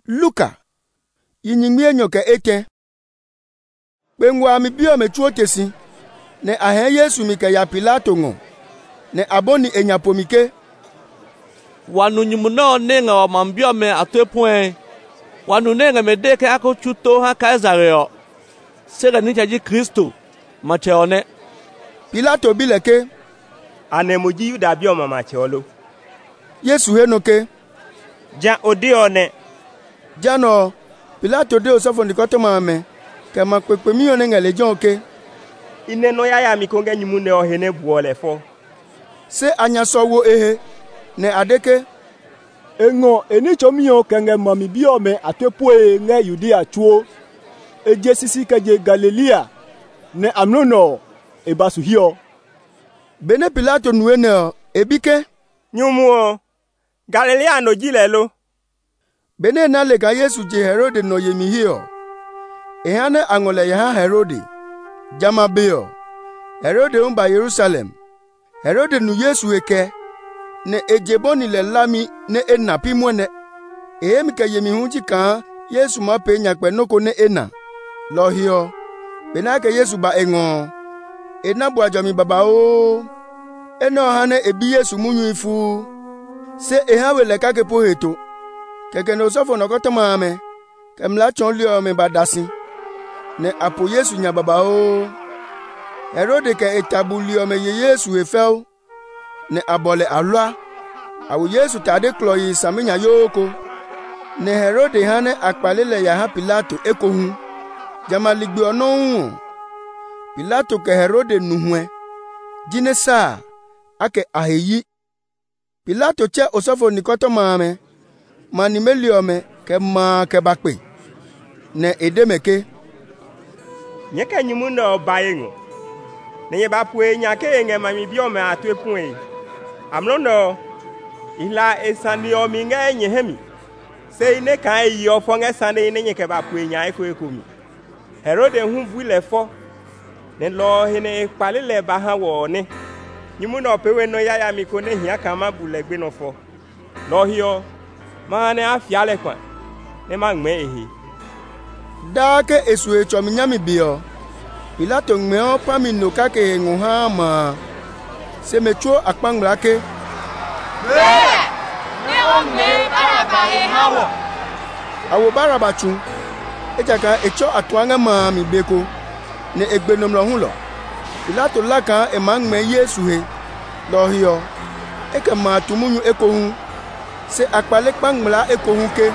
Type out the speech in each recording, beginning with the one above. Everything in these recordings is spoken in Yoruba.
Luka yinyimie nyoke ete pengwa mi bio me chuotesi ne ahe Yesu mi ke ya Pilato ngo ne aboni enyapomike wanu nyumuno nenga wa mambio me atepwen wanu nenga me deke ako chuto ha Kaisareo sega nichaji Kristo macheone. Pilato bileke anemuji Yuda bio mama cheolo. Yesu henoke ja odione jano Pilato de osofo ndikoto mame kama kwekwe mi one ngale jonke ineno ya mi konge nyumune ohene buole fo se anya sowo ehe ne adeke engo eni chomio kenge mami biome atepue nge Yudia chuo eje sisi kaje Galilea ne amnono ebasuhio. Bene Pilato nuene ebike nyumuo Galilea no jilelo bene na le ka Yesu je Herode no yemihio ehane angole ya Herode jama beo Herode umba Jerusalem Herode nu Yesu eke ne ejeboni le lami ne enapi mwene ehemi ka yemihunji kan Yesu ma pe nyakpe noko ne ena lohio bena ke Yesu ba engo ena bu ajomi baba o eno hane ebi Yesu munyu ifu se ehawe le kake poheto keke no sofo no kotoma ame kemla chonlio me badasi ne apo Yesu nya baba o Herode ke etabulio me Yesu efel ne abole alwa awu Yesu tade kloyi saminya yoko ne Herode hane akpalele ya ha Pilato ekohu jamaligbe onu Pilato ke Herode nuhwe jinesa ake aheyi Pilato che osofo nikoto mame manimeliome ke ma ke bakpe ne edemeke nyeke nyumuno bayengo ne yeba pue nyake nge mami biome atwepue amnono ila esani ominga nyehemi se ine kan yi ofonge sane ine nyeke ba pue nya ifo ekomi Herode hu vuile fo ne lo hene palile ba ha wo ne nyumuno pewe no yaya mi ko ne hia kama bulegbe no fo lo hio mane afiale kwa ne magme ehi dake esu echo minyami bio Pilato ngmeo pami no kake nguha ma se mecho akpanglake ne onme Baraba he hawo awo Baraba chu ejaka echo atwanga ma mi beko ne egbenom lo hunlo Pilato laka e mangme Yesu he lo hio eke ma tumunyu ekohu se akpale kpangmla ekohu ke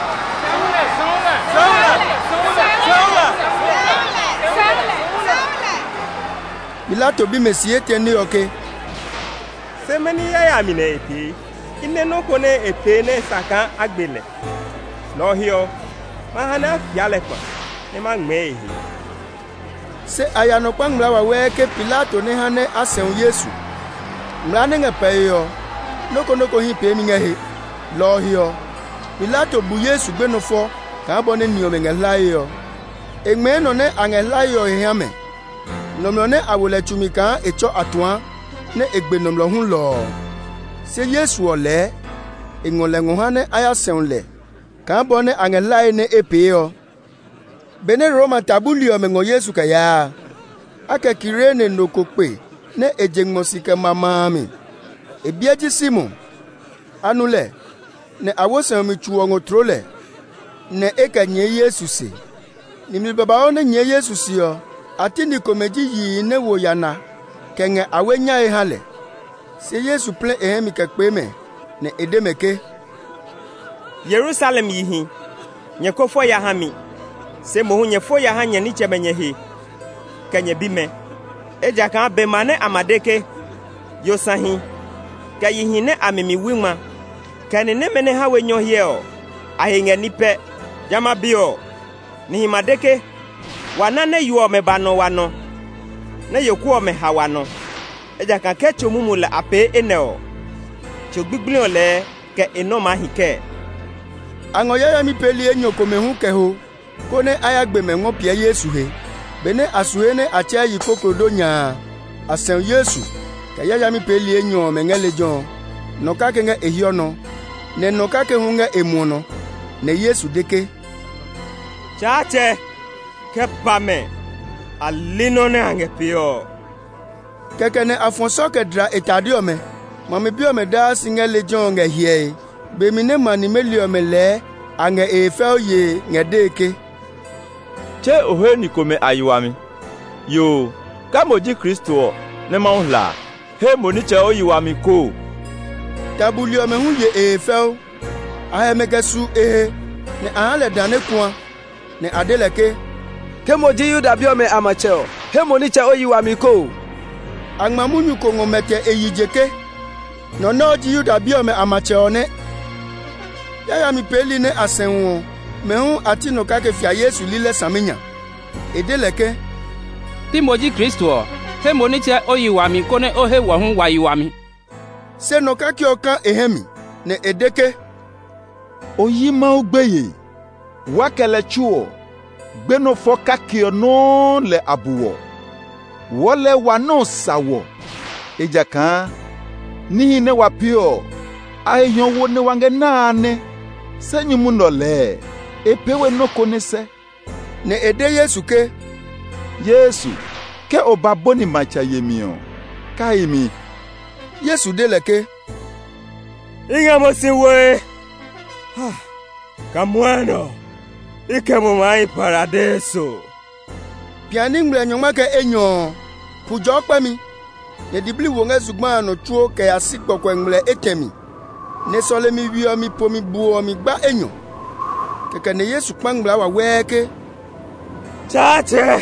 Pilato bi mesie teni oke semeni ya mine eti ine no kone ete ne saka agbele lo hio mahana fiale kwa ne mangme ehi se ayano kpangmla wa weke Pilato ne hane asen Yesu mlane ngepeyo noko hi pe mi ngehe lo hio Pilato bu Yesu gbenofo ka bone niome ngelayo egmeno ne angelayo hiame nomlo ne awole tumika echo atwa ne egbenomlo hun lo se Yesu ole engole ngohane aya senle ka bone angelaye ne epeo bene Roma tabulio mengo Yesu ka ya aka kirene nokope ne ejengmosika mamami ebiaji Simon anule ne awosan mi chuo ngotrole ne ekanye Yesu se ni mi baba one nye Yesu sio atini komeji yi ne wo yana kenge awenya ehale se Yesu ple ehemi kakpeme ne edemeke Jerusalem yihi nyekofo ya hami se mohu nyefo ya hanya ni chebenyehi kenye bime eja kan be mane amadeke yosahi kayihi ne amimi wima kanene mene hawe nyohye ahinga nipe jama bio ni madeke wanane yuo me bano wano ne yokuo me hawano eja kan kecho mumula ape eneo chogbigbli ole ke enoma hike angoya mi peli enyoko mehu keho kone ayagbe mengo pia Yesu he bene asuhe ne atia yikokrodo nya asen Yesu kaya mi peli enyo mengele jon no kake nge ehiono ne no kake hunga emuno ne Yesu deke. Chache ke pame alino ne ange pio. Keke ne afonso ke dra etadio me. Mami bio me da singe lejon nge hie. Be mi ne mani melio me le ange efel ye nge deke. Che ohe ni kome ayiwami. Yo, kamoji Kristo ne maunla. He moni che oyiwami ko. Tabulio me hu ye efel. Ahe me gesu ne ahale dane kwa ne adeleke. Kemoji yuda bio me amacheo. He moni che oyiwami ko. Angmamunyu ko ngomete eyijeke. No ji yuda bio me amacheo ne. Yaya mi peli ne asenwo. Me hu atino kake fia Yesu lile saminya. Edeleke. Timoji Kristo. He moni che oyiwami ko ne ohe wo hu wayiwami. Se no kake oka ehemi ne edeke. Oyi ma ogbeye. Wakele chuo. Gbeno fo kake no le abuwo. Wole wano sawo. Eja kan ni ne wapio. Ayon wo ne wange nane. Senyumu no le. Epewe no konese. Ne ede Yesu ke. Yesu. Ke obaboni macha yemio. Kaimi. Yesu deleke. Inga mosiwe. Kamwano. Ike mumai paradiso. Piani ngble nyoma ke enyo. Pujo pa mi. Ne dibli wonga zugma no tuo ke asikpo kwengle etemi. Ne sole mi wio mi po mi buo mi gba enyo. Keke ne Yesu kpangla wa weke. Chache.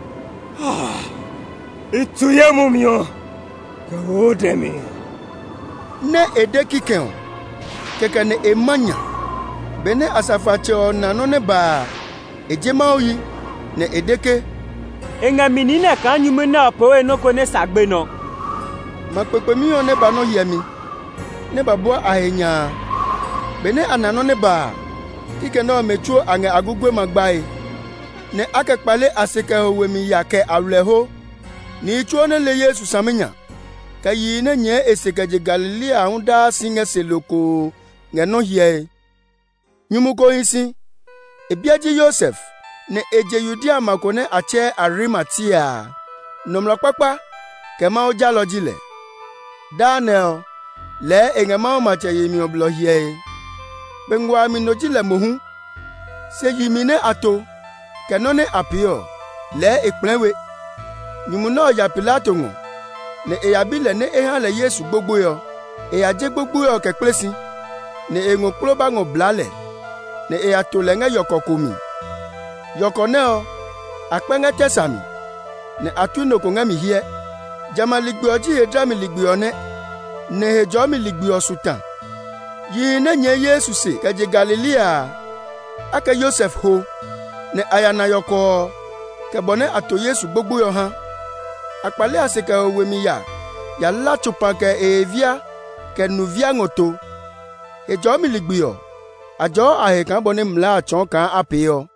Ituye mumio. Kaodemi. Ne edekikeo. Keke ne emanya. Bene asafache na no ne ba. Ejema oyi ne edeke. Enga minine kan nyume na poe no kone sagbe no. Makpepe mi one ba no yemi. Ne babo ahenya. Bene anano ne ba. Kike no mechuo ange agugwe magbae. Ne akekpale aseke howe mi yake awleho. Ni chuo ne le Yesu saminya. Kayi ne nye esekeje Galilea hunda singe seloko. Nge no hie. Nyumuko isi. Ebiaji Yosef. Ne eje Yudia makone ache Arimatia. Nomla papa. Kema oja lojile. Daniel. Le engema mache yemi oblo hie. Bengwa mi nojile mohu. Se yimine ato. Kenone apio. Le ekplenwe. Nyumuno ya Pilato ngo. Ne eyabile ne ehale Yesu gbogbo yo. Eyaje gbogbo yo keklesi. Ne engo kloba ngo blale. Ne eyatolenge yokokomi. Yokoneo. Akpenge tesami. Ne atuno kongami hie. Jama ligbi oji hedrami ligbi one. Ne hejomi ligbi osutan. Yi ne nye Yesu se keje Galilea. Ake Yosef ho. Ne ayana yoko. Kebone ato Yesu gbogbo yo han. Akpale aseke owemi ya. Ya la chupa ke evia. Ke nuvia ngoto. Hejomi ligbi yo. Ajo ahe kan bone mla achon kan ape yo.